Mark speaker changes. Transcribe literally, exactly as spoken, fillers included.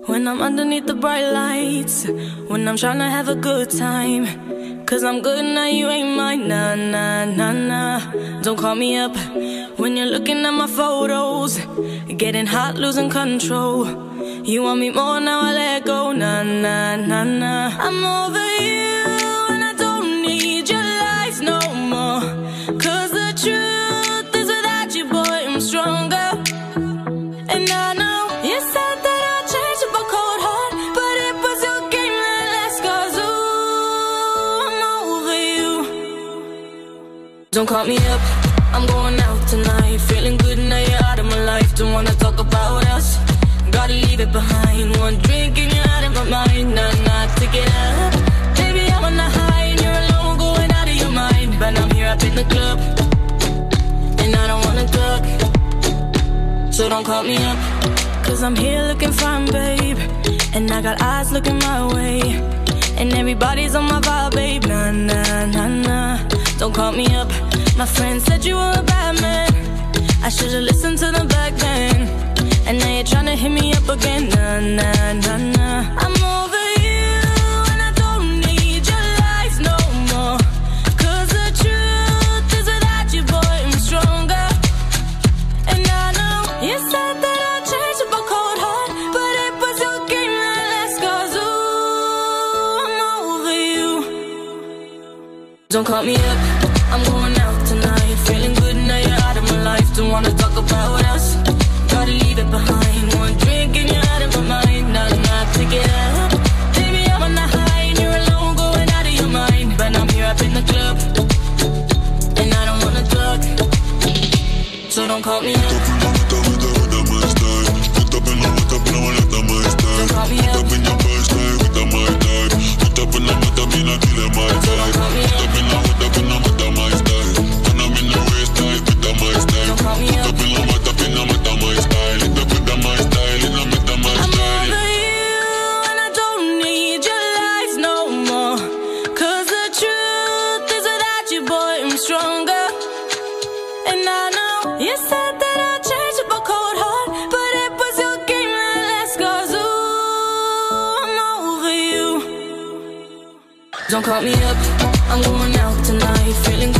Speaker 1: When I'm underneath the bright lights, when I'm trying to have a good time. Cause I'm good now, you ain't mine, nah, nah, nah, nah. Don't call me up when you're looking at my photos. Getting hot, losing control. You want me more, now I let go, nah, nah, nah, nah. I'm over you and I don't need your lies no more. Cause the truth is without you, boy, I'm stronger. And I know you said that I'd change up a cold heart, but it was your game that last, cause ooh, I'm over you. Don't call me up, I'm going out tonight. Feeling good now you're out of my life. Don't wanna talk about us, gotta leave it behind. One drink and you're out of my mind. Nah, nah, take it up. Baby, I'm on the high and you're alone, going out of your mind. But I'm here up in the club, and I don't wanna talk, so don't call me up. Cause I'm here looking fine, babe, and I got eyes looking my way. And everybody's on my vibe, babe. Nah, nah, nah, nah. Don't call me up. My friend said you were a bad man. I should've listened to them back then. And now you're tryna hit me up again. Nah, nah, nah, nah. I'm over you and I don't need your lies no more. Cause the truth is without you, boy, I'm stronger. And I know you said that I'd change up a cold heart, but it was your game that last, cause ooh, I'm over you. Don't call me up, I'm going out tonight. Feeling good now you're out of my life. Don't wanna talk about us, gotta leave it behind. One drink and you're out of my mind. Nah, nah, take it up. Baby, I'm on the high and you're alone, going out of your mind. But I'm here up in the club, and I don't wanna talk, so don't call me up. Don't call me up. Don't call me up, I'm going out tonight. Feeling